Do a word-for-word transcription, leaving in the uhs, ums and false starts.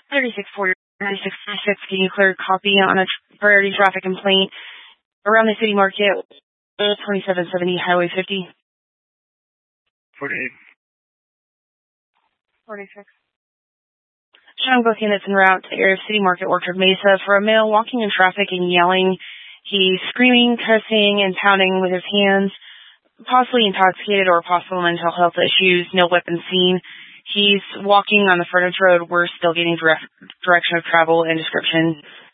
thirty-six forty, thirty-six forty-six, can you clear a copy on a priority traffic complaint around the City Market, twenty-seven seventy Highway fifty? forty-eight. forty-six. Showing booking that's en route to the area of City Market, Orchard Mesa, for a male walking in traffic and yelling. He's screaming, cursing, and pounding with his hands, possibly intoxicated or possible mental health issues, no weapon seen. He's walking on the frontage road. We're still getting direct, direction of travel and description.